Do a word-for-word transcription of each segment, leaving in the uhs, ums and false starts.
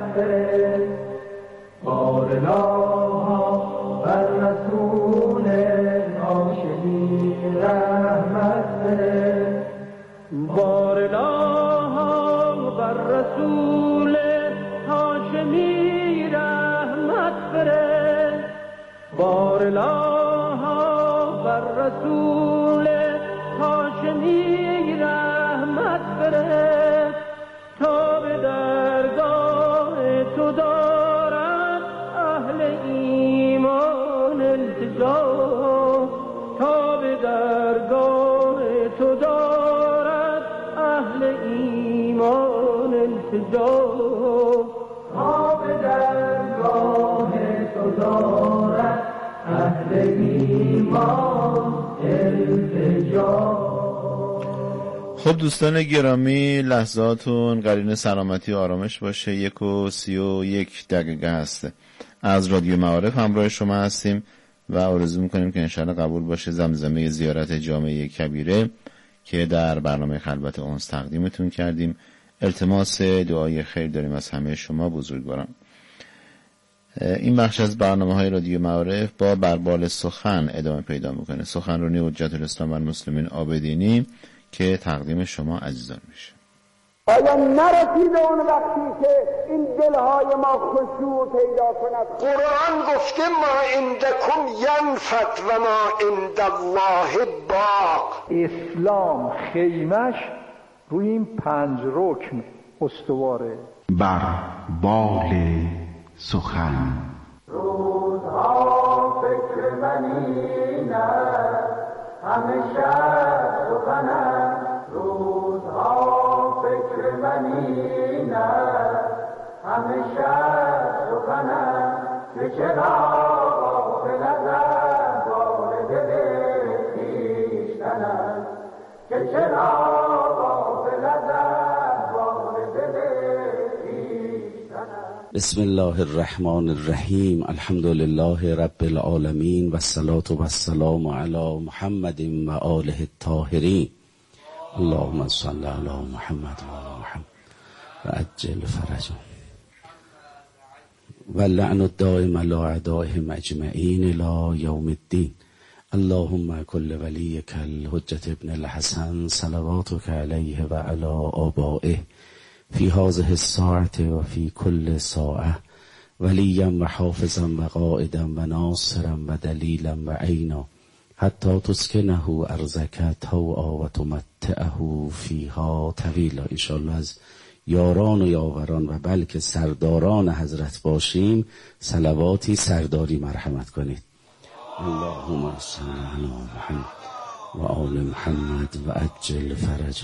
فرست بار الله بر رسول هاشمی رحمت فرست بار الله بر رسول هاشمی رحمت فرست بار الله بر رسول هاشمی رحمت فرست تا به درگاه تو دارد اهل ایمان التجا تا به درگاه تو دارد اهل ایمان التجا تا به درگاه تو دارد اهل ایمان التجا. خب دوستان گرامی، لحظاتون قرین سلامتی و آرامش باشه. یک و سی و یک دقیقه هسته از رادیو معارف همراه شما هستیم و آرزو میکنیم که انشاءالله قبول باشه زمزمه زیارت جامعه کبیره که در برنامه خلوت اونس تقدیمتون کردیم. التماس دعای خیر داریم از همه شما بزرگواران. این بخش از برنامه های رادیو معارف با بربال سخن ادامه پیدا میکنه. سخنرانی حجت الاسلام و المسلمین عابدینی که تقدیم شما عزیزان میشه. آیا نرسیده اون وقتی که این دلهای ما خشوع پیدا کند؟ قرآن گفته ما عندکم ینفد و ما عند الله باق. اسلام خیمش روی این پنج رکن استواره. بر بال سخن روزها فکر منی نه همیشه سخنم روزها فکر منی نه همیشه سخنم که چرا غافل ازم بار دل خویشتنم که چرا غافل ازم بار دل خویشتنم. بسم الله الرحمن الرحیم. الحمد لله رب العالمین و الصلاة و السلام علی محمد و آله الطاهرین. اللهم صل علی محمد و آل محمد و عجل فرجهم و لعن الدائم علی اعدائهم اجمعین الی یوم الدین. اللهم کل ولیک الحجة ابن الحسن صلواتک علیه و علی آبائه فی هذه الساعة و فی کل ساعة ولیا و حافظا و قائدا و ناصرا و دلیلا و عینا حتی تسکنه ارضک طوعا و تمتعه فیها طویلا. انشاءالله از یاران و یاوران و بلکه سرداران حضرت باشیم. صلواتی سرداری مرحمت کنید. اللهم صل علی محمد و آل محمد و عجل فرجه.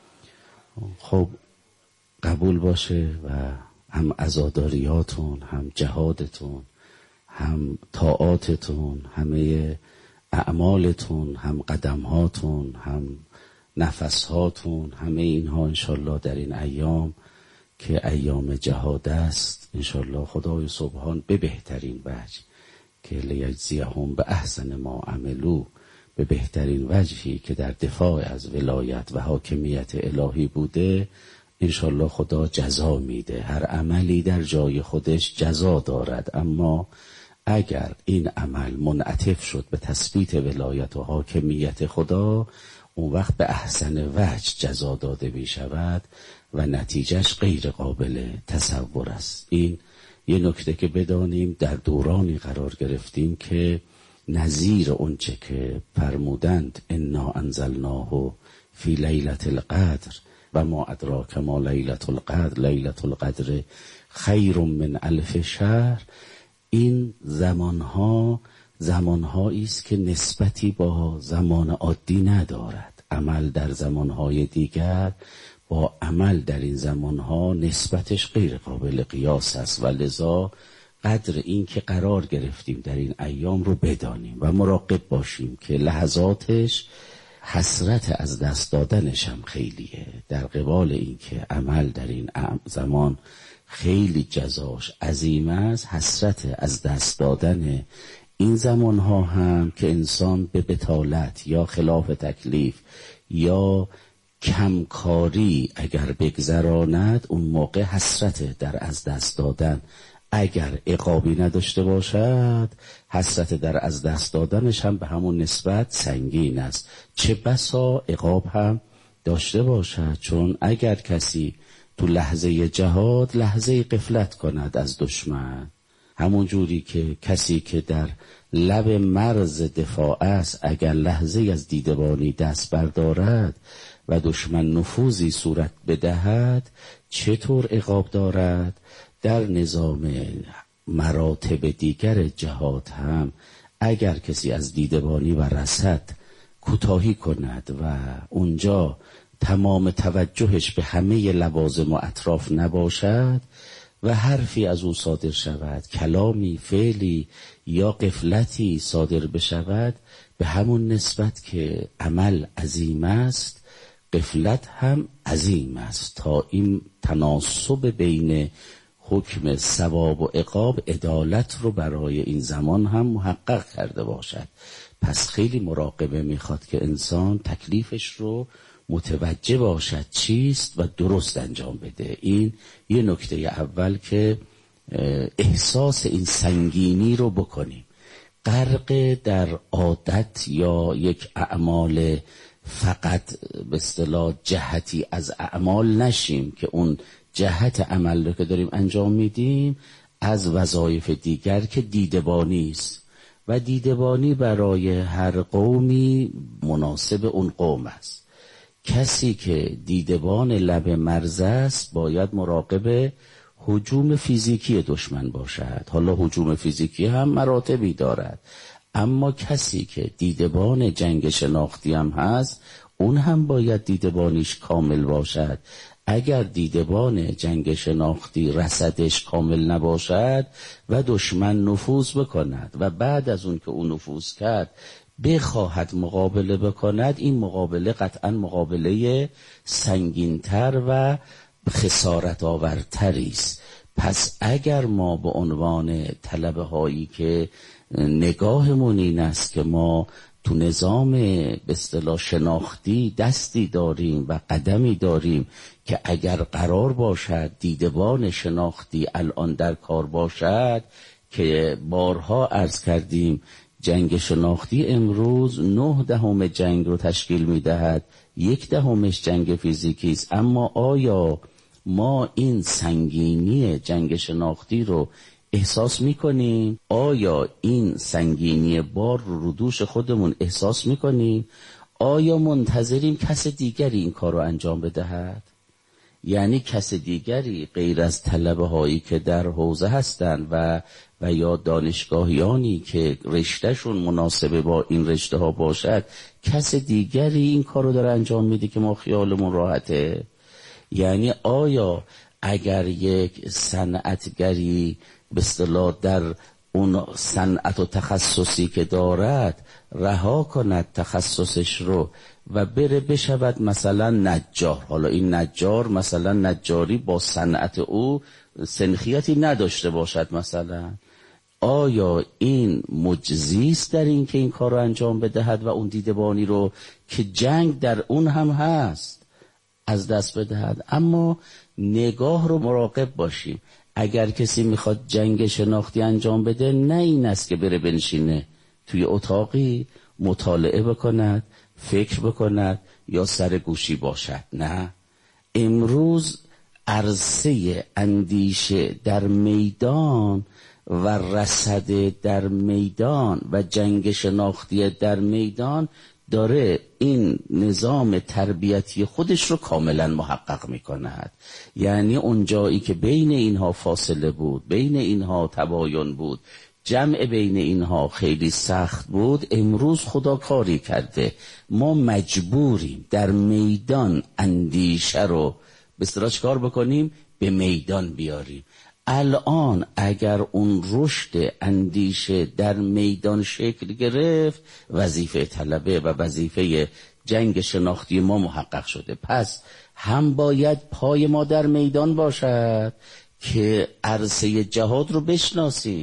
خب قبول باشه و هم عزاداریاتون، هم جهادتون، هم طاعاتتون، همه اعمالتون، هم قدمهاتون، هم نفسهاتون، همه اینها انشالله در این ایام که ایام جهاد است انشالله خدای سبحان به بهترین وجه که لیجزیهم به احسن ما عملو، به بهترین وجهی که در دفاع از ولایت و حاکمیت الهی بوده انشالله خدا جزا میده. هر عملی در جای خودش جزا دارد، اما اگر این عمل منعطف شد به تثبیت ولایت و حاکمیت خدا اون وقت به احسن وجه جزا داده می شود و نتیجهش غیر قابل تصور است. این یه نکته که بدانیم، در دورانی قرار گرفتیم که نظیر اونچه که فرمودند انا انزلناه فی لیلة القدر و ما ادراک ما لیلة القدر لیلة القدر خیر من الف شهر، این زمانها زمانهایی است که نسبتی با زمان عادی ندارد. عمل در زمانهای دیگر با عمل در این زمانها نسبتش غیر قابل قیاس است و لذا قدر این که قرار گرفتیم در این ایام رو بدانیم و مراقب باشیم که لحظاتش حسرت از دست دادنش هم خیلیه، در قبال این که عمل در این زمان خیلی جزاش عظیم است. حسرت از دست دادن این زمانها هم که انسان به بطالت یا خلاف تکلیف یا کمکاری اگر بگذراند اون موقع حسرت در از دست دادن. اگر عقابی نداشته باشد حسرت در از دست دادنش هم به همون نسبت سنگین است. چه بسا عقاب هم داشته باشد، چون اگر کسی تو لحظه جهاد لحظه غفلت کند از دشمن، همون جوری که کسی که در لب مرز دفاع است اگر لحظه از دیدبانی دست بردارد و دشمن نفوذی صورت بدهد، چطور عقاب دارد؟ در نظام مراتب دیگر جهاد هم اگر کسی از دیدبانی و رصد کوتاهی کند و اونجا تمام توجهش به همه لوازم و اطراف نباشد و حرفی از او صادر شود، کلامی، فعلی یا غفلتی صادر بشود، به همون نسبت که عمل عظیم است غفلت هم عظیم است، تا این تناسب بین حکم ثواب و عقاب عدالت رو برای این زمان هم محقق کرده باشد. پس خیلی مراقبه میخواد که انسان تکلیفش رو متوجه باشد چیست و درست انجام بده. این یه نکته اول که احساس این سنگینی رو بکنیم. غرق در عادت یا یک اعمال فقط به اصطلاح جهتی از اعمال نشیم که اون جهت عمل رو که داریم انجام میدیم از وظایف دیگر که دیدبانی است و دیدبانی برای هر قومی مناسب اون قوم است. کسی که دیدبان لب مرز است باید مراقب هجوم فیزیکی دشمن باشد. حالا هجوم فیزیکی هم مراتبی دارد، اما کسی که دیدبان جنگ شناختی هم هست اون هم باید دیدبانیش کامل باشد. اگر دیدبان جنگ شناختی رصدش کامل نباشد و دشمن نفوذ بکند و بعد از اون که اون نفوذ کرد بخواهد مقابله بکند، این مقابله قطعا مقابله سنگینتر و خسارت آورتری است. پس اگر ما به عنوان طلبه هایی که نگاهمون این است که ما تو نظام به اصطلاح شناختی دستی داریم و قدمی داریم که اگر قرار باشد دیدبان شناختی الان در کار باشد، که بارها عرض کردیم جنگ شناختی امروز نه دهم جنگ رو تشکیل میدهد، یک دهمش جنگ فیزیکی است. اما آیا ما این سنگینی جنگ شناختی رو احساس میکنیم؟ آیا این سنگینی بار رو رو دوش خودمون احساس میکنیم؟ آیا منتظریم کس دیگری این کار رو انجام بدهد؟ یعنی کس دیگری غیر از طلبه هایی که در حوزه هستند و و یا دانشگاهیانی که رشتهشون مناسبه با این رشته ها باشد، کس دیگری این کار رو داره انجام میده که ما خیالمون راحته؟ یعنی آیا اگر یک صنعتگری به اصطلاح در اون صنعت و تخصصی که دارد رها کند تخصصش رو و بره بشود مثلا نجار، حالا این نجار مثلا نجاری با صنعت او سنخیتی نداشته باشد مثلا، آیا این مجزی است در این که این کار رو انجام بدهد و اون دیدبانی رو که جنگ در اون هم هست از دست بدهد؟ اما نگاه رو مراقب باشیم. اگر کسی میخواد جنگ شناختی انجام بده، نه این است که بره بنشینه توی اتاقی مطالعه بکند، فکر بکند یا سر گوشی باشد. نه، امروز عرصه اندیشه در میدان و رصد در میدان و جنگ شناختی در میدان داره این نظام تربیتی خودش رو کاملا محقق می کند. یعنی اون جایی که بین اینها فاصله بود، بین اینها تباین بود، جمع بین اینها خیلی سخت بود، امروز خدا کاری کرده. ما مجبوریم در میدان اندیشه رو به اصطلاح چیکار بکنیم؟ به میدان بیاریم. الان اگر اون رشد اندیشه در میدان شکل گرفت، وظیفه طلبه و وظیفه جنگ شناختی ما محقق شده. پس هم باید پای ما در میدان باشد که عرصه جهاد رو بشناسیم.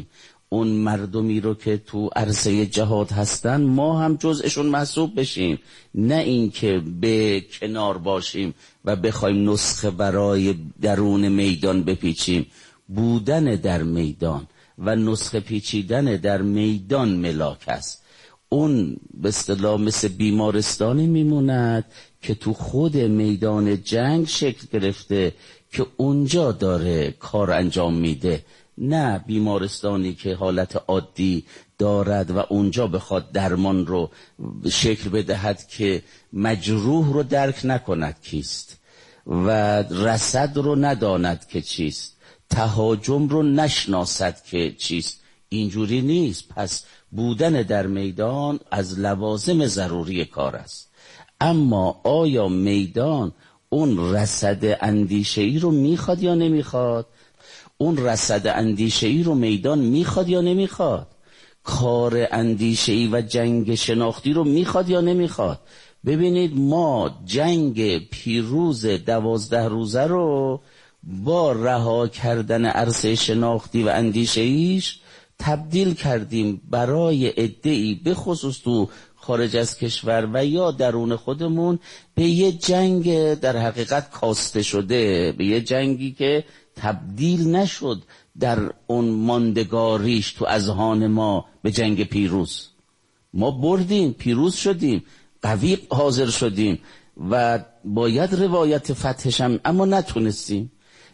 اون مردمی رو که تو عرصه جهاد هستن ما هم جزءشون محسوب بشیم، نه این که به کنار باشیم و بخوایم نسخه برای درون میدان بپیچیم. بودن در میدان و نسخه پیچیدن در میدان ملاک است. اون به اصطلاح مثل بیمارستانی میموند که تو خود میدان جنگ شکل گرفته که اونجا داره کار انجام میده، نه بیمارستانی که حالت عادی دارد و اونجا بخواد درمان رو شکل بدهد که مجروح رو درک نکند کیست و رصد رو نداند که چیست، تهاجم رو نشناسد که چیست. اینجوری نیست. پس بودن در میدان از لوازم ضروری کار است. اما آیا میدان اون رصد اندیشه‌ای رو میخواد یا نمیخواد؟ اون رصد اندیشه‌ای رو میدان میخواد یا نمیخواد؟ کار اندیشه‌ای و جنگ شناختی رو میخواد یا نمیخواد؟ ببینید ما جنگ پیروز دوازده روزه رو با رها کردن عرصه شناختی و اندیشه‌ایش تبدیل کردیم برای عده‌ای به خصوص تو خارج از کشور و یا درون خودمون به یه جنگ در حقیقت کاسته شده، به یه جنگی که تبدیل نشد در اون ماندگاریش تو اذهان ما به جنگ پیروز. ما بردیم، پیروز شدیم، قوی حاضر شدیم و باید روایت فتحش هم اما نتونستیم.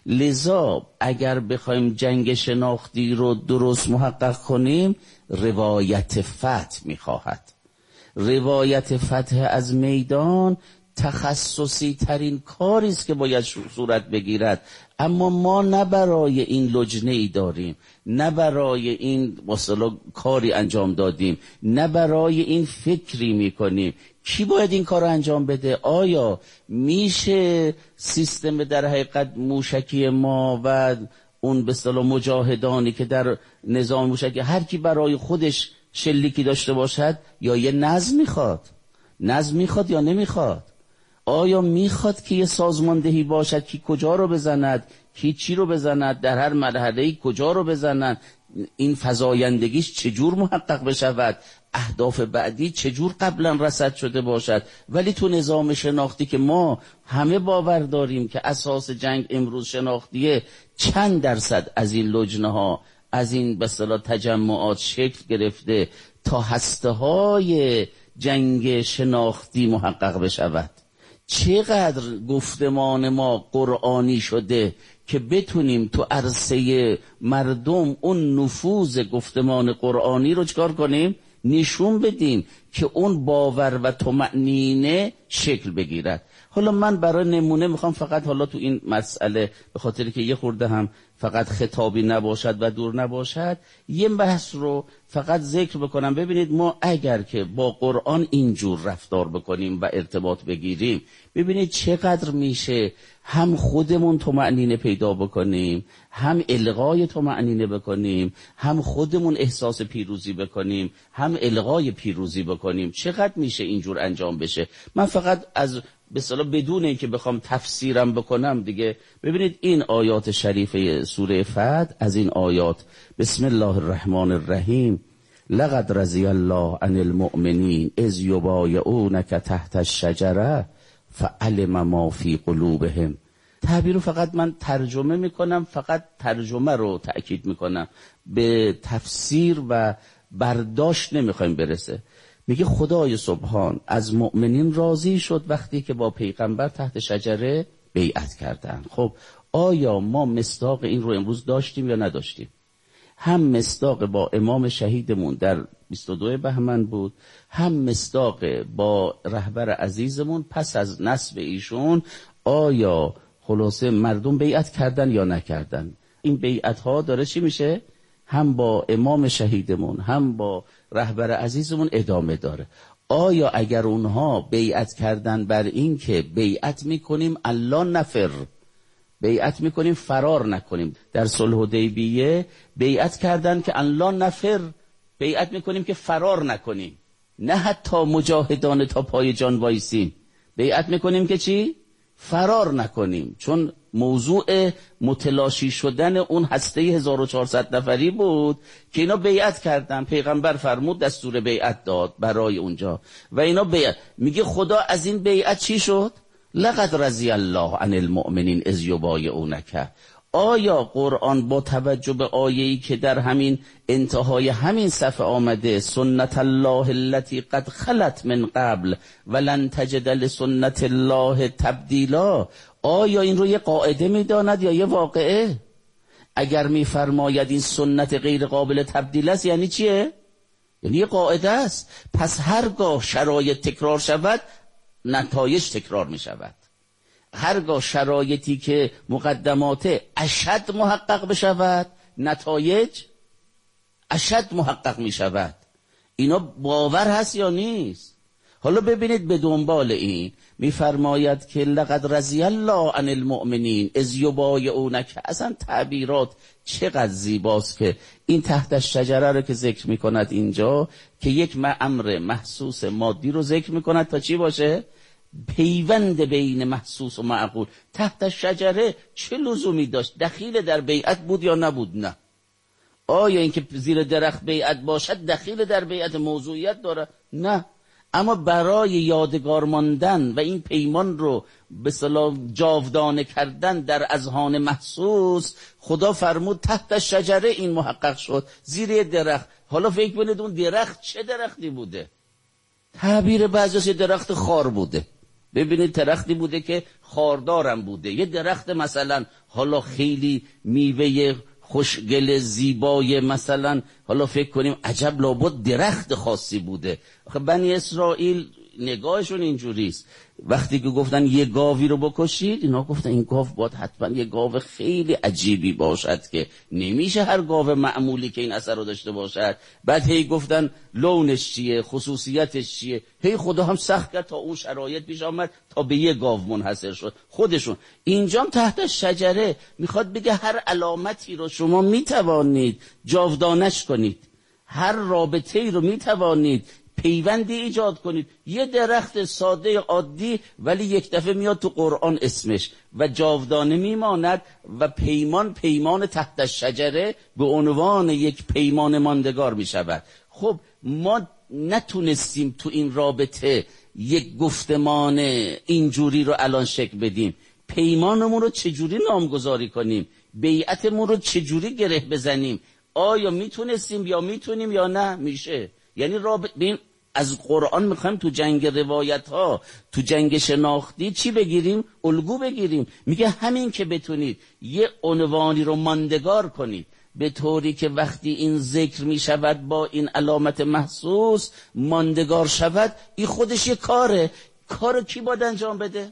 لذا اگر بخوایم جنگ شناختی رو درست محقق کنیم روایت فتح میخواهد. روایت فتح از میدان تخصصی ترین کاری است که باید صورت بگیرد، اما ما نه برای این لجنه ای داریم، نه برای این مثلا کاری انجام دادیم، نه برای این فکری میکنیم. کی باید این کار رو انجام بده؟ آیا میشه سیستم در حقیقت موشکی ما و اون به اصطلاح مجاهدانی که در نظام موشکی هر کی برای خودش شلیکی داشته باشد، یا یه نظم میخواد؟ نظم میخواد یا نمیخواد؟ آیا میخواد که یه سازماندهی باشد کی کجا رو بزند، کی چی رو بزند، در هر مرحله‌ای کجا رو بزنند، این فزایندگیش چجور محقق بشود، اهداف بعدی چجور قبلا رصد شده باشد؟ ولی تو نظام شناختی که ما همه باور داریم که اساس جنگ امروز شناختیه، چند درصد از این لجنه ها، از این به اصطلاح تجمعات شکل گرفته تا هسته های جنگ شناختی محقق بشود؟ چقدر گفتمان ما قرآنی شده که بتونیم تو عرصه مردم اون نفوذ گفتمان قرآنی رو چکار کنیم؟ نشون بدیم که اون باور و طمأنینه شکل بگیرد. حالا من برای نمونه میخوام فقط حالا تو این مسئله به خاطر که یه خورده هم فقط خطابی نباشد و دور نباشد یه بحث رو فقط ذکر بکنم. ببینید ما اگر که با قرآن اینجور رفتار بکنیم و ارتباط بگیریم، ببینید چقدر میشه هم خودمون طمأنینه پیدا بکنیم، هم الغای طمأنینه بکنیم، هم خودمون احساس پیروزی بکنیم، هم الغای پیروزی بکنیم. چقدر میشه اینجور انجام بشه؟ من فقط از به اصطلاح بدون اینکه بخوام تفسیرم بکنم دیگه، ببینید این آیات شریفه سوره فتح، از این آیات بسم الله الرحمن الرحیم لقد رضی الله عن المؤمنین اذ یبایعونک تحت الشجره فعلم ما فی قلوبهم. تعبیر رو فقط من ترجمه میکنم، فقط ترجمه رو تأکید میکنم، به تفسیر و برداشت نمیخوایم برسه. میگه خدای سبحان از مؤمنین راضی شد وقتی که با پیغمبر تحت شجره بیعت کردن. خب آیا ما مصداق این رو امروز داشتیم یا نداشتیم؟ هم مصداق با امام شهیدمون در بیست و دو بهمن بود، هم مصداق با رهبر عزیزمون پس از نصب ایشون. آیا خلاصه مردم بیعت کردن یا نکردن؟ این بیعت ها داره چی میشه؟ هم با امام شهیدمون هم با رهبر عزیزمون ادامه داره. آیا اگر اونها بیعت کردن بر این که بیعت میکنیم الله نفر، بیعت میکنیم فرار نکنیم، در صلح حدیبیه بیعت کردن که الله نفر، بیعت میکنیم که فرار نکنیم، نه حتی مجاهدان تا پای جان وایسیم، بیعت میکنیم که چی؟ فرار نکنیم، چون موضوع متلاشی شدن اون هسته هزار و چهارصد نفری بود که اینا بیعت کردن. پیغمبر فرمود دستور بیعت داد برای اونجا و اینا بیعت. میگه خدا از این بیعت چی شد؟ لقد رضی الله عن المؤمنین اذ یبایعونک. آیا قرآن با توجه به آیه‌ای که در همین انتهای همین صفحه آمده سنت الله التي قد خلت من قبل ولن تجد لسنت الله تبدیلا، آیا این رو یه قاعده میداند یا یه واقعه؟ اگر میفرماید این سنت غیر قابل تبدیل است یعنی چیه؟ یعنی یه قاعده است. پس هرگاه شرایط تکرار شود نتایج تکرار می شود. هرگاه شرایطی که مقدمات اشد محقق بشود نتایج اشد محقق می شود. اینا باور هست یا نیست؟ حالا ببینید به دنبال این میفرماید که لقد رضی الله عن المؤمنین اذ یبایعونک. اصلا تعبیرات چقدر زیباست که این تحت شجره رو که ذکر میکند اینجا که یک امر محسوس مادی رو ذکر میکند تا چی باشه؟ پیوند بین محسوس و معقول. تحت شجره چه لزومی داشت؟ دخیل در بیعت بود یا نبود؟ نه. آیا اینکه زیر درخت بیعت باشد دخیل در بیعت موضوعیت داره؟ نه. اما برای یادگار ماندن و این پیمان رو به اصطلاح جاودانه کردن در اذهان محسوس خدا فرمود تحت شجره این محقق شد، زیر درخت. حالا فکر کنید اون درخت چه درختی بوده؟ تعبیر بعضی درخت خار بوده. ببینید درختی بوده که خاردارم بوده. یه درخت مثلا حالا خیلی میوه خوشگل زیبای مثلا حالا فکر کنیم عجب لابد درخت خاصی بوده. آخه بنی اسرائیل نگاهشون اینجوریست. وقتی که گفتن یه گاوی رو بکشید اینا گفتن این گاو باید حتما یه گاو خیلی عجیبی باشد که نمیشه هر گاو معمولی که این اثر رو داشته باشد. بعد هی گفتن لونش چیه، خصوصیتش چیه. هی خدا هم سخت کرد تا اون شرایط پیش آمد تا به یه گاو منحصر شد. خودشون اینجام تحت شجره میخواد بگه هر علامتی رو شما میتوانید جاودانش کنید، هر رابطه‌ای رو میتوانید پیوندی ایجاد کنید. یه درخت ساده عادی ولی یک دفعه میاد تو قرآن اسمش و جاودانه میماند و پیمان پیمان تحت شجره به عنوان یک پیمان ماندگار میشود. خب ما نتونستیم تو این رابطه یک گفتمان اینجوری رو الان شکل بدیم. پیمانمون رو چجوری نامگذاری کنیم؟ بیعتمون رو چجوری گره بزنیم؟ آیا میتونستیم یا میتونیم یا نه؟ میشه. یعنی رابطه از قرآن میخوایم تو جنگ روایت ها، تو جنگ شناختی چی بگیریم؟ الگو بگیریم. میگه همین که بتونید یه عنوانی رو ماندگار کنید به طوری که وقتی این ذکر میشود با این علامت محسوس ماندگار شود، این خودش یه کاره. کارو کی باید انجام بده؟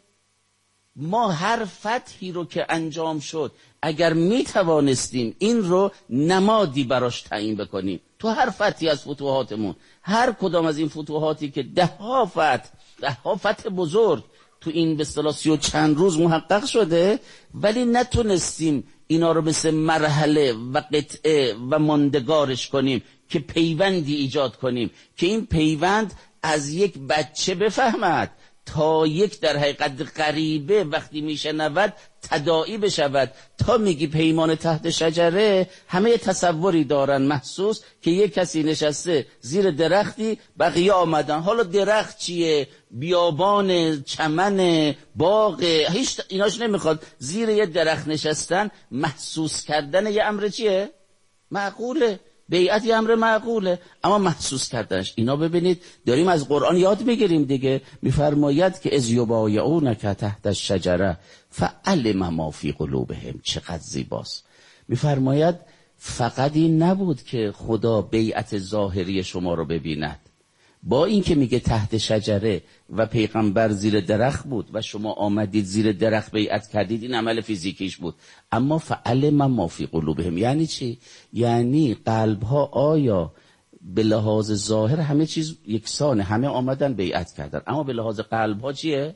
ما هر فتحی رو که انجام شد اگر می توانستیم این رو نمادی براش تعیین بکنیم تو هر فتحی از فتوحاتمون، هر کدام از این فتوحاتی که ده ها فتح ده ها فتح بزرگ تو این به اصطلاح سی و چند روز محقق شده، ولی نتونستیم اینا رو مثل مرحله و قطعه و ماندگارش کنیم که پیوندی ایجاد کنیم که این پیوند از یک بچه بفهمد تا یک در حقیقت غریبه وقتی میشنود تداعی بشود. تا میگی پیمان تحت شجره همه تصوری دارن محسوس که یک کسی نشسته زیر درختی بقیه آمدن. حالا درخت چیه؟ بیابان، چمن، باغ، هیچ ایناش نمیخواد. زیر یه درخت نشستن محسوس کردن یه امر چیه؟ معقوله. بیعت یه امر معقوله اما محسوس کردنش. اینا ببینید داریم از قرآن یاد میگیریم دیگه. میفرماید که اذ یبایعونک تحت الشجره فعلم ما فی قلوبهم. چقدر زیباست. میفرماید فقط این نبود که خدا بیعت ظاهری شما رو ببیند، با این که میگه تحت شجره و پیغمبر زیر درخت بود و شما آمدید زیر درخت بیعت کردید، این عمل فیزیکیش بود، اما فعلم ما فی قلوبهم. یعنی چی؟ یعنی قلبها آیا به لحاظ ظاهر همه چیز یکسانه، همه آمدن بیعت کردن، اما به لحاظ قلبها چیه؟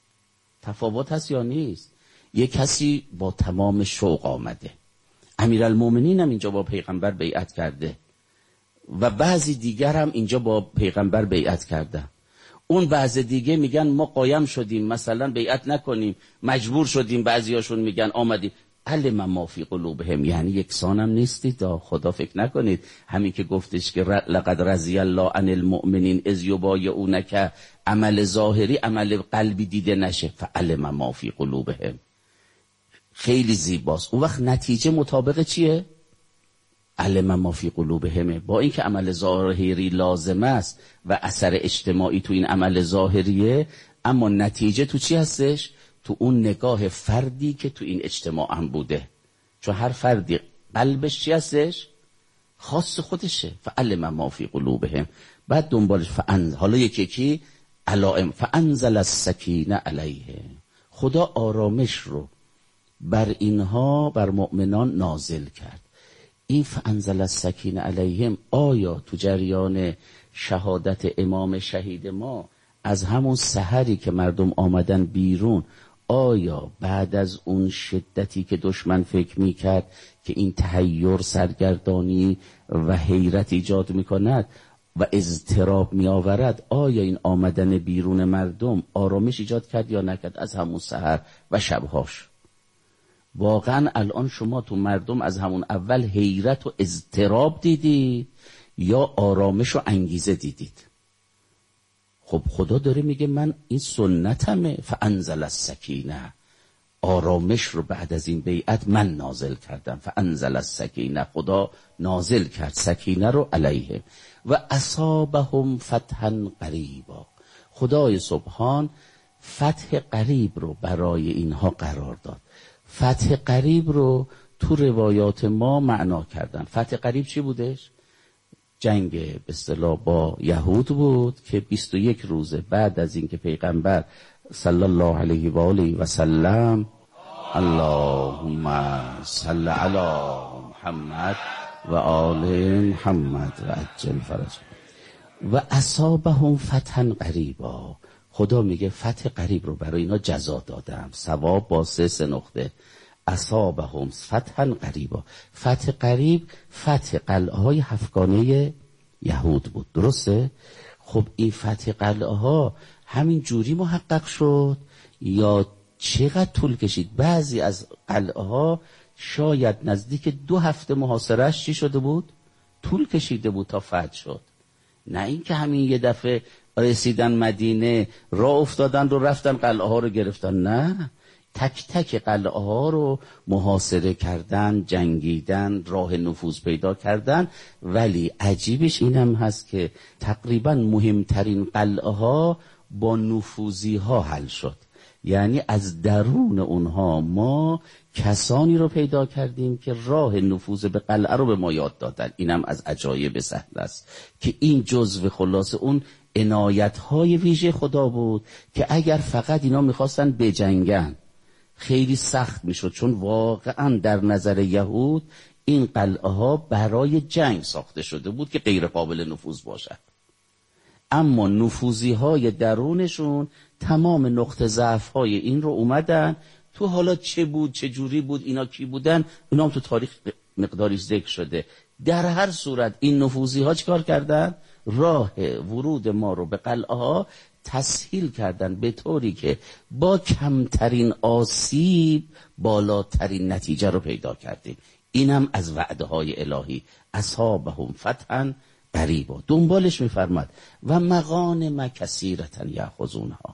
تفاوت هست یا نیست؟ یک کسی با تمام شوق آمده، امیرالمومنین هم اینجا با پیغمبر بیعت کرده و بعضی دیگر هم اینجا با پیغمبر بیعت کردن. اون بعض دیگه میگن ما قایم شدیم مثلا بیعت نکنیم، مجبور شدیم، بعضیاشون میگن آمدیم. علم ما فی قلوبهم، یعنی یکسانم نیستید. خدا فکر نکنید همین که گفتش که لقد رضی الله عن المؤمنین اذ یبایعونک عمل ظاهری عمل قلبی دیده نشه. فعلم ما فی قلوبهم خیلی زیباست. اون وقت نتیجه مطابق چیه؟ علم ما فی قلوبهم. با اینکه عمل ظاهری لازم است و اثر اجتماعی تو این عمل ظاهریه، اما نتیجه تو چی هستش؟ تو اون نگاه فردی که تو این اجتماع هم بوده. چون هر فردی قلبش چی هستش؟ خاص خودشه. فعلم ما فی قلوبهم. بعد دنبالش فانزل، حالا یکی یکی علائم، فانزل السکینه علیه، خدا آرامش رو بر اینها بر مؤمنان نازل کرد. این فانزل السکینه علیهم آیا تو جریان شهادت امام شهید ما از همون سحری که مردم آمدن بیرون، آیا بعد از اون شدتی که دشمن فکر میکرد که این تحیر سرگردانی و حیرت ایجاد میکند و اضطراب میآورد، آیا این آمدن بیرون مردم آرامش ایجاد کرد یا نکرد از همون سحر و شبهاش؟ واقعا الان شما تو مردم از همون اول حیرت و اضطراب دیدید یا آرامش و انگیزه دیدید؟ خب خدا داره میگه من این سنتمه. فانزل السکینه، آرامش رو بعد از این بیعت من نازل کردم. فانزل السکینه، خدا نازل کرد سکینه رو علیه. و اصابهم فتحا قریبا، خدای سبحان فتح قریب رو برای اینها قرار داد. فتح قریب رو تو روایات ما معنا کردن. فتح قریب چی بودش؟ جنگ به اصطلاح با یهود بود که بیست و یک روزه بعد از اینکه پیغمبر صلی الله علیه و آله و سلم اللهم صل علی محمد و آل محمد و عجل فرج و اصابهم فتحا قریبا، خدا میگه فتح قریب رو برای اینا جزا دادم. ثواب با سه سه نقطه. اصابهم فتحا قریبا، فتح قریب فتح قلعه های هفتگانه یهود بود، درسته؟ خب این فتح قلعه ها همین جوری محقق شد یا چقدر طول کشید؟ بعضی از قلعه ها شاید نزدیک دو هفته محاصرهش چی شده بود؟ طول کشیده بود تا فتح شد. نه اینکه همین یه دفعه رسیدن مدینه راه افتادن رو رفتن قلعه ها رو گرفتن، نه، تک تک قلعه ها رو محاصره کردن، جنگیدن، راه نفوذ پیدا کردن. ولی عجیبش اینم هست که تقریبا مهمترین قلعه ها با نفوذی ها حل شد. یعنی از درون اونها ما کسانی رو پیدا کردیم که راه نفوذ به قلعه رو به ما یاد دادن. اینم از عجایب سهل است که این جزو خلاص اون عنایت‌های ویژه خدا بود که اگر فقط اینا میخواستن بجنگن خیلی سخت میشد، چون واقعا در نظر یهود این قلعه ها برای جنگ ساخته شده بود که غیر قابل نفوذ باشد. اما نفوذی های درونشون تمام نقطه ضعف های این رو اومدن تو. حالا چه بود، چه جوری بود، اینا کی بودن، اینا هم تو تاریخ مقداری ذکر شده. در هر صورت این نفوذی ها چیکار کردن؟ راه ورود ما رو به قلعه ها تسهیل کردن به طوری که با کمترین آسیب بالاترین نتیجه رو پیدا کردیم. اینم از وعده های الهی. اصابهم فتحا قریبا. دنبالش میفرماد و مغانم کثیرة یأخذونها.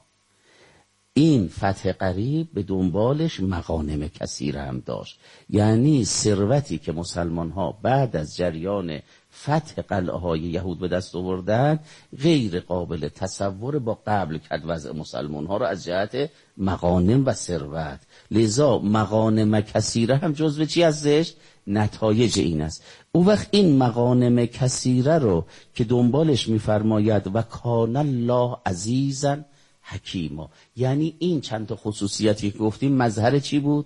این فتح قریب به دنبالش مغانم کثیر هم داشت، یعنی ثروتی که مسلمان ها بعد از جریان فتح قلعه های یهود به دست آوردن غیر قابل تصور با قبل کرد وضع مسلمان ها را از جهت مغانم و ثروت. لذا مغانم کثیره هم جزو چی ازش؟ نتایج این است. او وقت این مغانم کثیره رو که دنبالش میفرماید و کان الله عزیزا حکیما، یعنی این چند تا خصوصیتی که گفتیم مظهر چی بود؟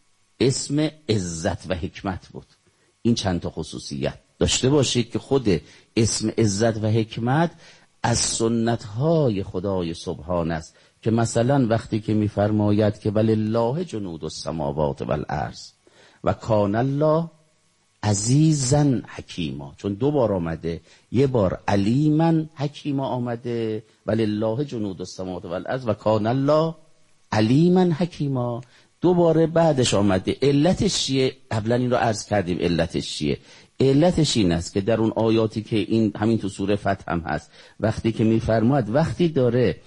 اسم عزت و حکمت بود. این چند تا خصوصیت داشته باشید که خود اسم عزت و حکمت از سنت‌های خدای سبحان است که مثلا وقتی که می‌فرماید که ولله جنود السماوات والارض و کان الله عزیزن حکیما، چون دو بار آمده، یه بار علیمن حکیما آمده ولله جنود السماوات والارض و کان الله علیمن حکیما، دوباره بعدش آمده. علتش چیه؟ قبلا این رو عرض کردیم. علتش چیه؟ علتش این است که در اون آیاتی که این همین تو سوره فتح هم هست، وقتی که میفرماید وقتی داره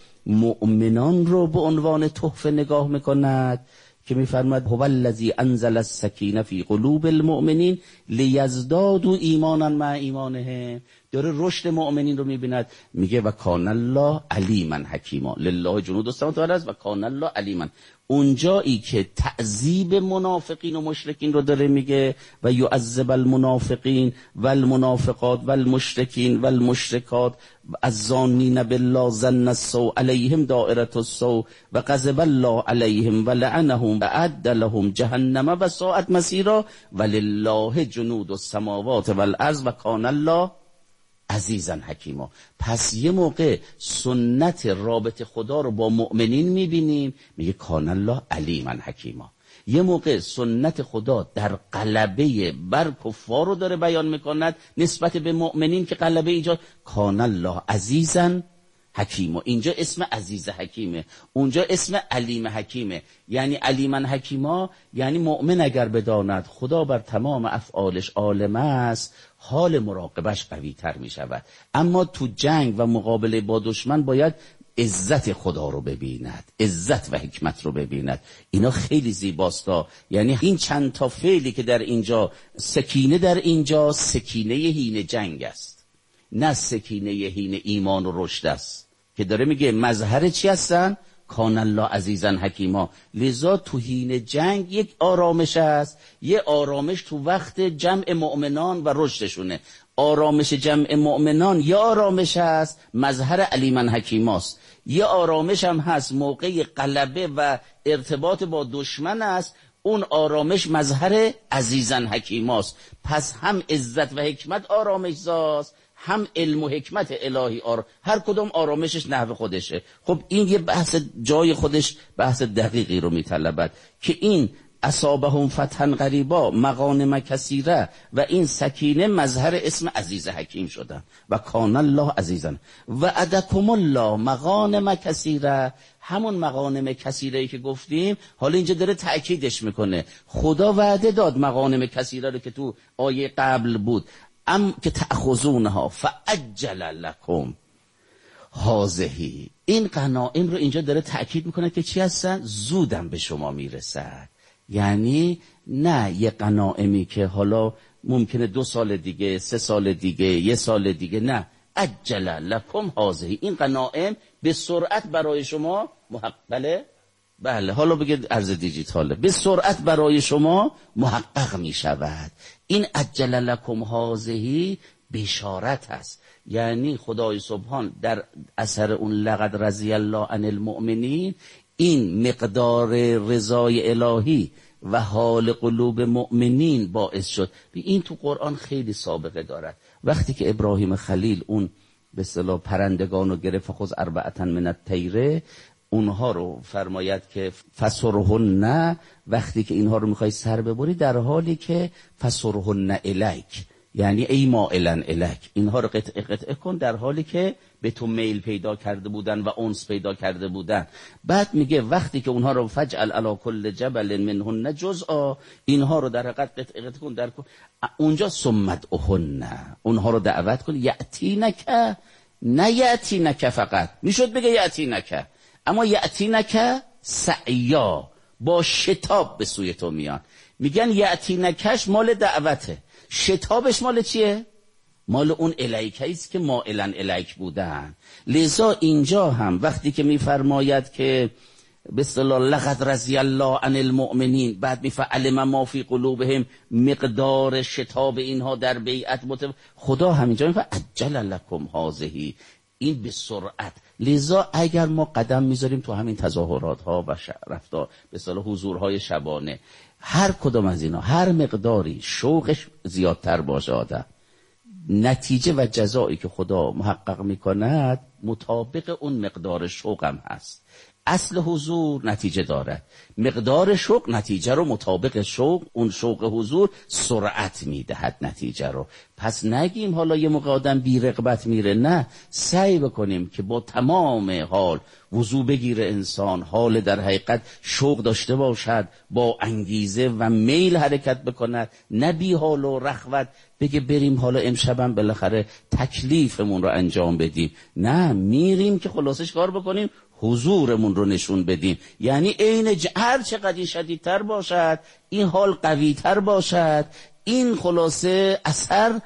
مؤمنان رو به عنوان تحفه نگاه میکند که میفرماید هو الذی انزل السکینه فی قلوب المؤمنین لیزدادوا ایمانا مع ایمانهم، داره رشد مؤمنین رو میبیند. میگه و کان الله علیما حکیما، لله جنود السماوات والارض و کان الله علیما. اونجایی که تعذیب منافقین و مشرکین رو داره میگه و یعذب المنافقین والمنافقات والمشرکین والمشرکات الظانین بالله ظن السوء علیهم دائرة السوء و غضب الله علیهم و لعنهم و اعد لهم جهنم و ساءت مصیرا ولله جنود السماوات والارض و کان الله عزیزا حکیما. پس یه موقع سنت رابط خدا رو با مؤمنین میبینیم، میگه کان الله علیما حکیما. یه موقع سنت خدا در غلبه بر کفار رو داره بیان میکند نسبت به مؤمنین که غلبه ایجاد، کان الله عزیزا حکیما. اینجا اسم عزیز حکیمه، اونجا اسم علیم حکیمه. یعنی علیما حکیما یعنی مؤمن اگر بداند خدا بر تمام افعالش عالم است، حال مراقبش قوی تر می شود. اما تو جنگ و مقابله با دشمن باید عزت خدا رو ببیند، عزت و حکمت رو ببیند. اینا خیلی زیباستا. یعنی این چند تا فعلی که در اینجا، سکینه در اینجا سکینه هین جنگ است، نه سکینه هین ایمان و رشد است که داره میگه مظهر چی هستن؟ کان الله عزیزا حکیما. لذا تو هین جنگ یک آرامش است، یه آرامش تو وقت جمع مؤمنان و رشدشونه. آرامش جمع مؤمنان یه آرامش است مظهر علیما حکیماست، یه آرامش هم هست موقع غلبه و ارتباط با دشمن است، اون آرامش مظهر عزیزا حکیماست. پس هم عزت و حکمت آرامش زاست، هم علم و حکمت الهی آر... هر کدوم آرامشش نحو خودشه. خب این یه بحث جای خودش، بحث دقیقی رو میطلبد که این اصابهم فتحا قریبا مغانم کثیره و این سکینه مظهر اسم عزیز حکیم شدن و کان الله عزیزا و عدکم الله مغانم کثیره. همون مغانم کثیره که گفتیم حالا اینجا داره تأکیدش میکنه. خدا وعده داد مغانم کثیره رو که تو آیه قبل بود، ام که تأخذونها فعجل لکم هازهی. این غنایم رو اینجا داره تأکید میکنه که چی هستن؟ زودم به شما میرسد. یعنی نه یه غنایمی که حالا ممکنه دو سال دیگه، سه سال دیگه، یه سال دیگه، نه، عجل لکم هازهی. این غنایم به سرعت برای شما محقق، بله بله حالا بگید ارز دیجیتاله، به سرعت برای شما محقق می شود. این عجل لکم هازهی بشارت است. یعنی خدای سبحان در اثر اون لقد رضی الله عن المؤمنین این مقدار رضای الهی و حال قلوب مؤمنین باعث شد. این تو قرآن خیلی سابقه دارد. وقتی که ابراهیم خلیل اون به اصطلاح پرندگان رو گرفت، خذ اربعة من الطیر، اونها رو فرماید که فسرهن، وقتی که اینها رو میخوای سر ببری در حالی که فسرهن الیک، یعنی ای مائلن الیک، اینها رو قطعه قطعه کن در حالی که به تو میل پیدا کرده بودن و انس پیدا کرده بودن. بعد میگه وقتی که اونها رو فجعل علی کل جبل منهن جزءا، اینها رو در حقیقت قطعه قطعه کن در کن. اونجا سمدهن، اونها رو دعوت کن یأتینک، نه یأتینک فقط، میشد بگه یأتینک، اما یأتینک سعیا، با شتاب به سوی تو میان. میگن یأتینکش مال دعوته، شتابش مال چیه؟ مال اون الیکه است که مائلن الیک بودن. لذا اینجا هم وقتی که میفرماید که به اصطلاح لقد رضی الله عن المؤمنین، بعد میفعلم ما فی قلوبهم، مقدار شتاب اینها در بیعت متف... خدا همینجا میفعل عجل لکم هازهی، این به سرعت. لذا اگر ما قدم میذاریم تو همین تظاهرات ها و رفتار به اصطلاح حضورهای شبانه، هر کدام از اینا هر مقداری شوقش زیادتر باشه آدم، نتیجه و جزایی که خدا محقق میکند مطابق اون مقدار شوقم هست. اصل حضور نتیجه دارد، مقدار شوق نتیجه رو مطابق شوق، اون شوق حضور سرعت میدهد نتیجه رو. پس نگیم حالا یه موقع آدم بی رغبت میره، نه، سعی بکنیم که با تمام حال وضو بگیره انسان، حال در حقیقت شوق داشته باشد، با انگیزه و میل حرکت بکند، نه بی حال و رخوت بگه بریم حالا امشبم بالاخره تکلیفمون رو انجام بدیم. نه، میریم که خلاصش کار بکنیم، حضورمون رو نشون بدیم. یعنی عین ج... هر چقدر این شدیدتر باشد، این حال قویتر باشد، این خلاصه اثر